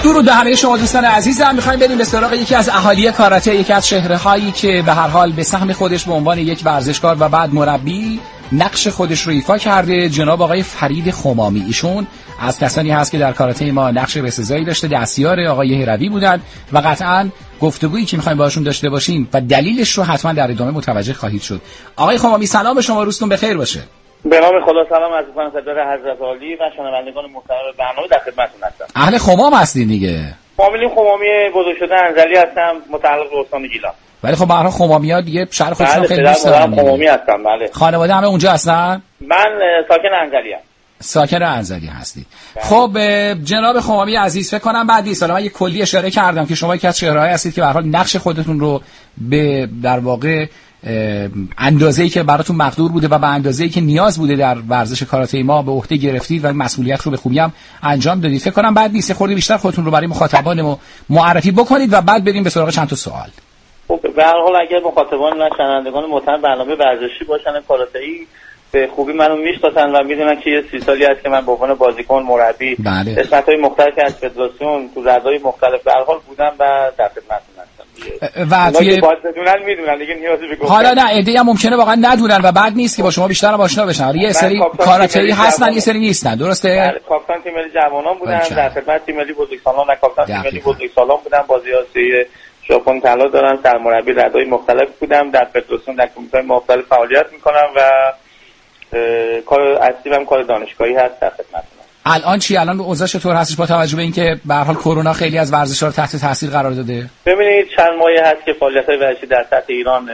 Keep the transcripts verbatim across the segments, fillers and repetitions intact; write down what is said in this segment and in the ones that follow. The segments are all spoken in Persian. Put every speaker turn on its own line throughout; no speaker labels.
درود به همه شما دوستان عزیزم. می‌خوایم بریم به سراغ یکی از اهالی کاراته، یکی از چهره‌هایی که به هر حال به سهم خودش به عنوان یک ورزشکار و بعد مربی نقش خودش رو ایفا کرده، جناب آقای فرید خمامی. ایشون از کسانی هست که در کاراته ما نقش بسزایی داشته، دستیار آقای هروی بودند و قطعاً گفتگویی که می‌خوایم باهاشون داشته باشیم و دلیلش رو حتما در ادامه متوجه خواهید شد. آقای خمامی سلام به شما، روزتون بخیر باشه.
به نام خدا سلام عرض می‌کنم خدمت حضرت عالی و شنوندگان محترم برنامه، در خدمتتون هستم.
اهل خمام هستین دیگه؟
فامیلی خمامی بزرگ شده انزلی هستم، متعلق به استان گیلان.
ولی خب به هر حال خمامی‌ها دیگه شهر خودشون
بله،
خیلی دوست دارن.
خمامی هستم. بله.
خانواده همه اونجا هستن؟
من ساکن انزلی ام.
ساکن انزلی هستی. خب جناب خمامی عزیز، فکر کنم بعد نیست، من یه کلی اشاره کردم که شما یکی از چهره‌هایی هستید که به هر حال نقش خودتون رو به در واقع اندازه‌ای که براتون مقدور بوده و به اندازه‌ای که نیاز بوده در ورزش کاراته ما به عهده گرفتید و مسئولیت رو به خوبی هم انجام دادید. فکر کنم بعد نیست خورده بیشتر خودتون رو برای مخاطبان معرفی بکنید و بعد بریم به سراغ چند تا سوال.
خب به هر حال اگر مخاطبان و شنوندگان محترم برنامه ورزشی باشن کاراته‌ای به خوبی منو میشناسن و میدونن که یه سی سالی هست که من به عنوان بازیکن، مربی،
بله.
قسمت‌های مختلفی از فدراسیون تو ردای مختلف به هر حال بودم و در خدمتتون هستم.
و توی
باید بدونن میدونن دیگه، نیازی به گفتن.
حالا نه ایده هم ممکنه واقعا ندونن و بعد نیست که با شما بیشتر آشنا بشن. یه سری کاراته‌ای هستن، یه سری نیستن، درسته؟
بله، کاپیتان تیم ملی جوانان بودن، در خدمت تیم ملی بزرگسالان و کاپیتان تیم ملی بزرگسالان بودم، بازی آسیایی ژاپن طلا دارن، سرمربی ردای مختلف بودم، در فدراسیون در کمیته‌های مختلف فعالیت می‌کنم و کار اصلی هم کار دانشگاهی هست در خدمتتون.
الان چی الان اوضاع چطور هستش با توجه به اینکه به هر حال کرونا خیلی از ورزش‌ها رو تحت تاثیر قرار داده؟
ببینید چند ماهی هست که فعالیت‌های ورزشی در سطح ایران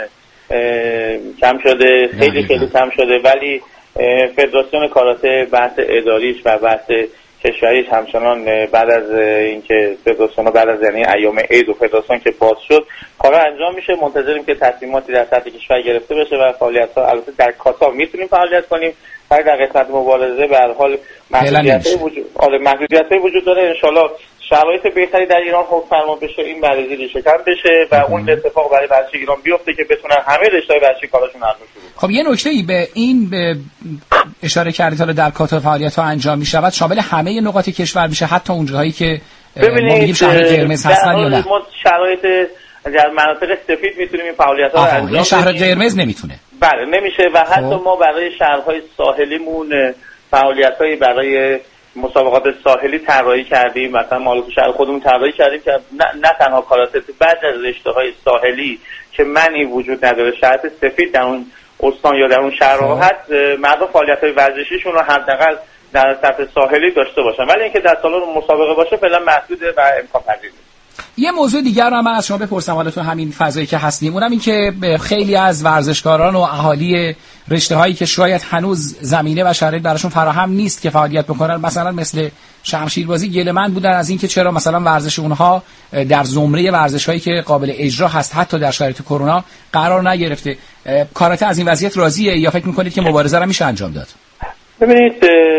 کم شده، خیلی خیلی کم شده، ولی فدراسیون کاراته بحث اداریش و بحث کشوریش همچنان بعد از اینکه فدراسیون بعد از یعنی ایام عید و فدراسیون که باز شد کارا انجام میشه. منتظریم که تصمیماتی در سطح کشور گرفته بشه و فعالیت‌ها البته در کاتا میتونیم فعالیت کنیم، ولی در قسمت مبارزه به هر حال محدودیت‌های وجود آره محدودیت‌های وجود داره. ان شاءالله شرایط بهتری در ایران حکم فرما بشه، این مریضی ریشه کن بشه و اون اتفاق برای ورزش ایران بیفته که بتونن همه رشته‌های ورزشی کاراشون انجام بشه.
خب یه نکته‌ای به این به اشاره کردید، حالا در کاتا فعالیت‌ها انجام می‌شود شامل همه نقاط کشور میشه، حتی اون جاهایی که ما میگیم شهر قرمز هستن یا نه؟
ما شرایط در مناطق سفید میتونیم این فعالیت‌ها رو انجام بدیم.
شهر قرمز نمیتونه.
بله نمیشه و حتی خب. ما برای شهرهای ساحلیمون فعالیت‌هایی برای مسابقات ساحلی طراحی کردیم، مثلا ما تو شهر خودمون طراحی کردیم که نه, نه تنها کاراته، بعد از رشته‌های ساحلی که منی وجود نداره شرط سفید در اون استان یا در اون شهرها هست، مردم فعالیت‌های ورزشیشون رو حداقل در سطح ساحلی داشته باشن، ولی اینکه در سالن مسابقه باشه فعلا محدوده و امکان پذیر نیست.
یه موضوع دیگر رو من از شما بپرسم حالا تو همین فضایی که هستیم، اونم این که خیلی از ورزشکاران و اهالی رشته‌هایی که شاید هنوز زمینه و شرایط براشون فراهم نیست که فعالیت بکنن، مثلا مثل شمشیربازی، گله‌مند بودن از این که چرا مثلا ورزش اونها در زمره ورزش‌هایی که قابل اجرا هست حتی در شرایط کرونا قرار نگرفته. کاراته از این وضعیت راضیه یا فکر می‌کنید که مبارزه رو میشه انجام داد؟
ببینید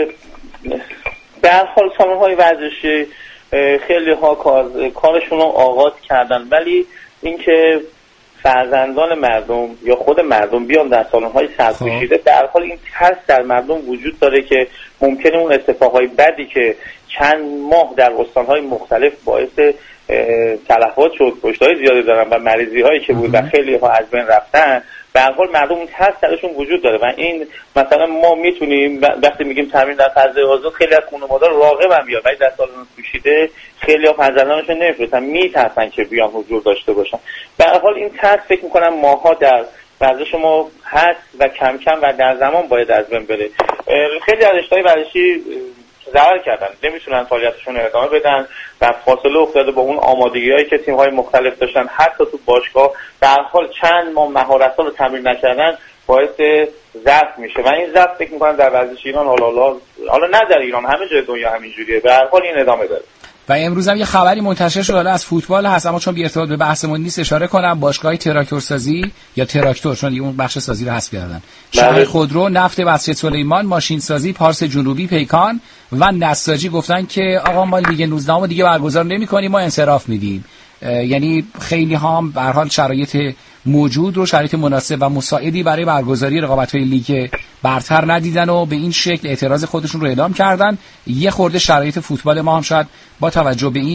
به هر حال سالن‌های ورزشی خیلی ها کار کارشون رو آغاز کردن، ولی اینکه فرزندان مردم یا خود مردم بیان در سالن‌های سرپوشیده، در حال این ترس در مردم وجود داره که ممکنه اون اتفاقهای بدی که چند ماه در استان‌های مختلف باعث تلفات شد، کشته‌های زیادی دارن و مریضی‌هایی که بود و خیلی ها از بین رفتن، به هر حال مردم اون ترس درشون وجود داره و این مثلا ما میتونیم وقتی میگیم تمرین در فضای آزاد خیلی از خانواده‌ها راغبن بیان، ولی در سالن پوشیده خیلی ها فرزندانشون نمیفرستن، میترسن که بیان حضور داشته باشن. به هر حال این ترس فکر میکنم ماها در ورزش ما هست و کم کم و در زمان باید از بین بره. خیلی از رشته‌های ورزشی ضرر کردن، نمیتونن فعالیتشون رو ادامه بدن و فاصله افتاده با اون آمادگی‌هایی که تیم‌های مختلف داشتن، حتی تو باشگاه به هر حال چند ماه مهارت‌ها رو تمرین نکردن باعث ضعف میشه و این ضعف فکر می‌کنم در ورزش ایران حالا حالا حالا نه در ایران، همه جای دنیا همینجوریه، به هر حال این ادامه داره.
و امروز هم یه خبری منتشر شد از فوتبال هست، اما چون بی ارتباط به بحثمون نیست اشاره کنم، باشگاه تراکتورسازی یا تراکتور، چون اون بخش سازی رو حذف کردن، شهر خودرو، نفت مسجد سلیمان، ماشین سازی، پارس جنوبی، پیکان و نساجی گفتن که آقا ما لیگ نوزده ما دیگه برگزار نمی‌کنیم، ما انصراف میدیم. یعنی خیلی هم به هر حال شرایط موجود رو شرایط مناسب و مساعدی برای برگزاری رقابت‌های لیگ برتر ندیدن و به این شکل اعتراض خودشون رو اعلام کردن. یه خورده شرایط فوتبال ما هم شاید با توجه به این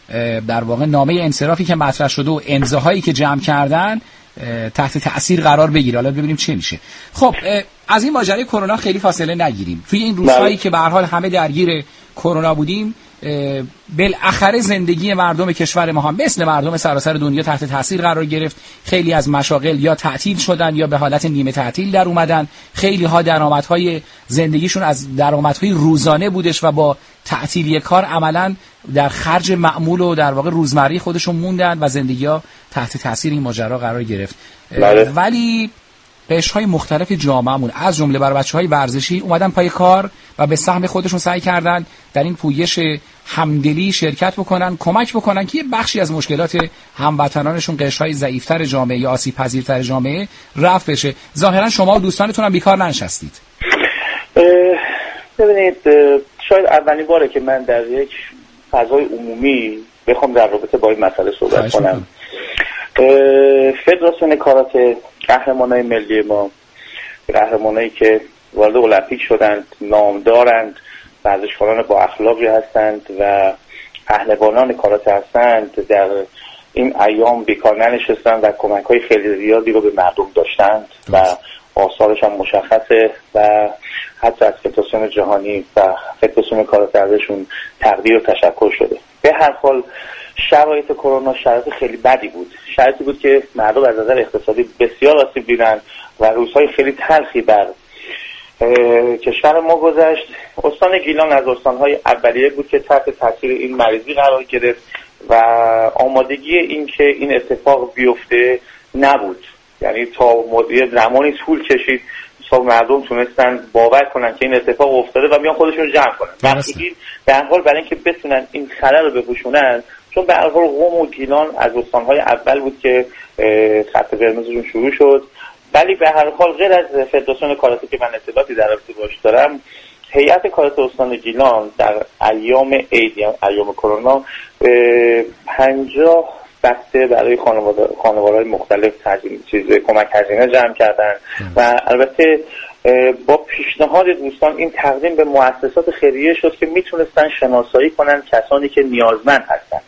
در واقع نامه انصرافی که مطرح شده و امضاهایی که جمع کردن تحت تأثیر قرار بگیره. حالا ببینیم چه میشه. خب از این ماجرای کرونا خیلی فاصله نگیریم. توی این روزهایی که به هر حال همه درگیر کرونا بودیم، بالاخره زندگی مردم کشور ما هم مثل مردم سراسر دنیا تحت تاثیر قرار گرفت. خیلی از مشاغل یا تعطیل شدن یا به حالت نیمه تعطیل در اومدن. خیلی ها درآمدهای زندگیشون از درآمدهای روزانه بودش و با تعطیلی کار عملاً در خرج معمول و در واقع روزمره خودشون موندن و زندگی‌ها تحت تاثیر این ماجرا قرار گرفت. بله. ولی قشرهای مختلف جامعهمون از جمله بر بچه‌های ورزشی اومدن پای کار و به سهم خودشون سعی کردن در این پویش همدلی شرکت بکنن، کمک بکنن که یه بخشی از مشکلات هموطنانشون، قشرهای ضعیف‌تر جامعه یا آسیب پذیرتر جامعه رفع بشه. ظاهرا شما و دوستانتون هم بیکار ننشستید.
ببینید، شاید اولین باره که من در یک فضای عمومی بخوام در رابطه با این مسئله صحبت کنم. فدراسیون کاراته، قهرمانای ملی ما، قهرمانایی که وارد المپیک شدند، نام دارند، ورزشکاران با اخلاقی هستند و پهلوانان کاراته هستند، در این ایام بیکار ننشستند و کمک‌های خیلی زیادی رو به مردم داشتند و آثارش هم مشخصه و حتی از فدراسیون جهانی و فدراسیون کاراته ازشون تقدیر و تشکر شده. به هر حال شرایط کرونا شرایط خیلی بدی بود. شرایطی بود که مردم از نظر اقتصادی بسیار آسیب دیدند و روزهای خیلی تلخی بر کشور ما گذشت. استان گیلان از استانهای اولیه بود که تحت تاثیر این مریضی قرار گرفت و آمادگی این که این اتفاق بیفته نبود. یعنی تا مدت زمانی طول کشید تا مردم تونستن باور کنن که این اتفاق افتاده و بیان خودشون جمع کنن. وقتی در حال برای اینکه بتونن این خلل رو بپوشونن، چون به هر حال قم و گیلان از استانهای اول بود که خط قرمزشون شروع شد، ولی به هر حال غیر از فدراسیون کاراته که من اطلاعاتی در رابطه باهاش دارم، هیئت کاراته استان گیلان در ایام عید، ایام کرونا، پنجاه بسته برای خانواده خانواده‌های مختلف تقدیم چیز کمک هزینه جمع کردن و البته با پیشنهاد دوستان این تقدیم به مؤسسات خیریه شد که میتونستن شناسایی کنن کسانی که نیازمند هستند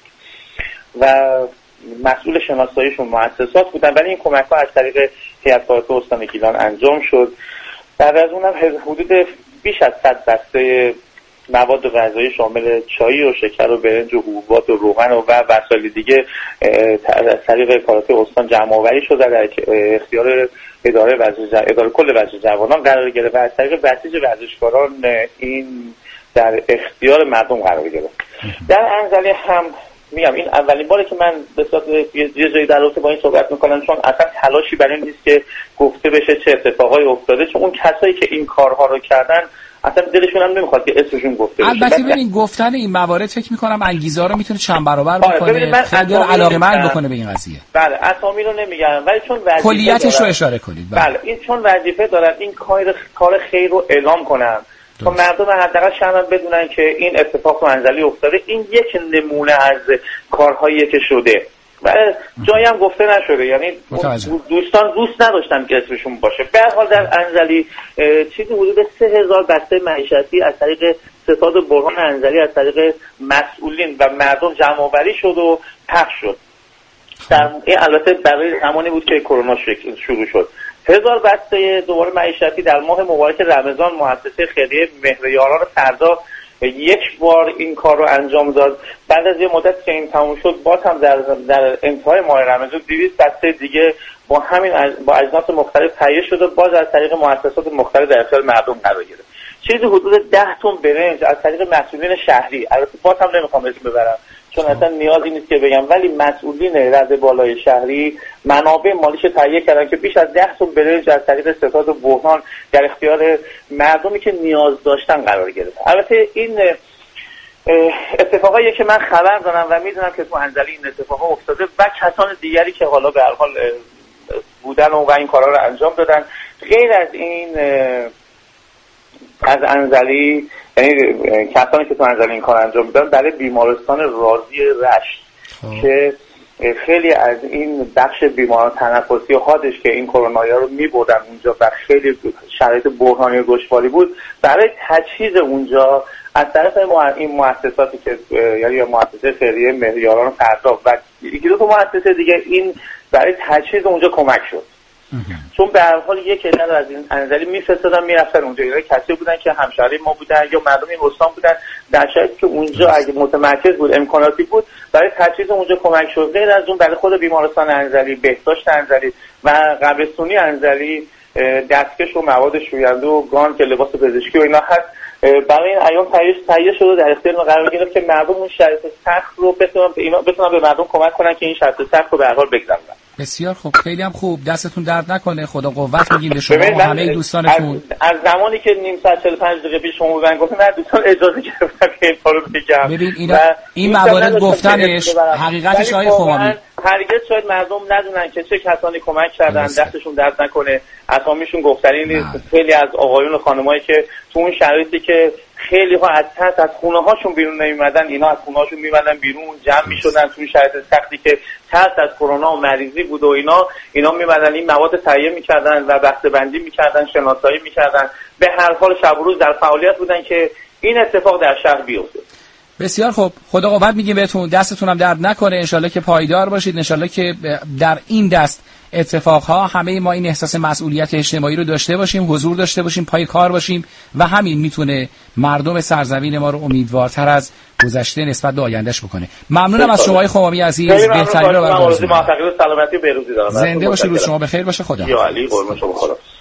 و مسئول شناساییشون مؤسسات بودن، ولی این کمک‌ها از طریق هیئت کاراته استان گیلان انجام شد. بعد از اونم حدود بیش از صد بسته مواد غذایی شامل چای و شکر و برنج و حبوبات و روغن و وسایل دیگه از طریق کاراته استان جمع آوری شده در اختیار اداره ورزش اداره کل ورزش جوانان قرار گرفت و از طریق بسیج ورزشکاران این در اختیار مردم قرار گرفت. در انزلی هم میگم این اولین باره که من به صورت یه جایی در رابطه با این صحبت میکنم، چون اصلا تلاشی برای این نیست که گفته بشه چه اتفاقایی افتاده، چون اون کسایی که این کارها رو کردن اصلا دلشون هم نمیخواد که اسمشون گفته بشه.
البته ببین گفتن این موارد فکر میکنم انگیزه رو میتونه چند برابر بکنه، خیلی علاقه‌مند بکنه به این قضیه.
بله، اسامی رو نمیگم ولی چون وظیفه
کلیتش رو اشاره کنید.
بله, بله این چون وظیفه دارن این کار کار خیر رو اعلام کنن تا مردم حداقل شاید بدونن که این اتفاق تو انزلی افتاده. این یک نمونه از کارهایی که شده و جایی هم گفته نشده، یعنی دوستان دوست نداشتن که اسمشون باشه. به هر حال در انزلی چیزی حدود سه هزار بسته معیشتی از طریق ستاد برهان انزلی از طریق مسئولین و مردم جمع آوری شد و پخش شد. در این البته برای زمانی بود که کرونا شروع شد. هزار بسته دوباره معیشتی در ماه مبارک رمضان مؤسسه خیریه مهر یاران فردا یک بار این کار رو انجام داد. بعد از یه مدت که این تموم شد باز هم در در انتهای ماه رمضان دویست بسته دیگه با همین با اجناس مختلف تهیه شده، باز از طریق مؤسسات مختلف در اختیار مردم قرار گرفت. چیزی حدود ده تن برنج از طریق مسئولین شهری، البته باز هم نمیخوام اسم ببرم چون اصلا نیازی نیست که بگم، ولی مسئولین رده بالای شهری منابع مالیش تهیه کردن که بیش از ده تن برنج از طریق ستاد و بحران در اختیار مردمی که نیاز داشتن قرار گرفت. البته این اتفاقایی که من خبر دارم و میدونم که تو انزلی این اتفاقا افتاده و کسان دیگری که حالا به هر حال بودن و این کارا رو انجام دادن. غیر از این از انزلی، یعنی کسانی که تو انزلی این کار انجام میدن، برای بیمارستان رازی رشت که خیلی از این بخش بیماران تنفسی و حادش که این کرونایا رو میبردن اونجا و خیلی شرایط بحرانی و دشواری بود، برای تجهیز اونجا از طرف این مؤسساتی که یعنی مؤسسه خیریه مهریاران پرداخت و یکی دو تا مؤسسه دیگه این برای تجهیز اونجا کمک شد. چون به هر حال یک عدد از این انزلی میفرستادن میرفتن اونجا، اینا کسی بودن که همشهری ما بودن یا مردم این استان بودن، در شرایطی که اونجا اگه متمرکز بود امکاناتی بود برای تجهیز اونجا کمک شد. غیر از اون برای خود بیمارستان انزلی، بهداشت انزلی و قبرستونی انزلی دستکش و مواد شوینده و گان که لباس پزشکی و اینا هست برای این ایام تهیه شده در اختیار ما قرار گرفت که مردم اون شرایط سخت رو بتونن اینا بتونن به مردم کمک کنن که این شرایط سخت رو به هر حال بگذرونن.
بسیار خوب، خیلی هم خوب، دستتون درد نکنه، خدا قوت میگیم به شما و همه دوستانتون.
از, از زمانی که نیم ساعت چهل و پنج دقیقه پیش شما بودن گفتن نه دوستان اجازه گرفتن که این کارو بگم.
ببین اینا این موارد گفتنش حقیقتش آیه خمامی
هرگز شاید مردم ندونن که چه کسانی کمک کردن، دستشون درد نکنه، اسامیشون گفتنی نیست. خیلی از آقایون و خانمایی که تو اون شرایطی که خیلی ها از تحت از خونه هاشون بیرون نمی‌اومدن، اینا از خونه هاشون می‌اومدن بیرون، جمع می‌شدن تو شرایط سختی که تحت از کرونا و مریضی بود و اینا اینا می‌اومدن این مواد تهیه می‌کردن و بسته‌بندی می‌کردن، شناسایی می‌کردن، به هر حال شب و روز در فعالیت بودن که این اتفاق در شهر بیفته.
بسیار خوب، خدا قوت میگیم بهتون، دستتون هم درد نکنه، انشالله که پایدار باشید، انشالله که در این دست اتفاقها همه ما این احساس مسئولیت اجتماعی رو داشته باشیم، حضور داشته باشیم، پای کار باشیم و همین میتونه مردم سرزمین ما رو امیدوارتر از گذشته نسبت به آیندهش بکنه. ممنونم از شما خمامی عزیز، بهترین رو براتون آرزو می‌کنم.
موفقیت و سلامتی و بهروزی دارم.
زنده باشید، روز شما بخیر باشه. خدا.
یا علی قربان شما. خدا.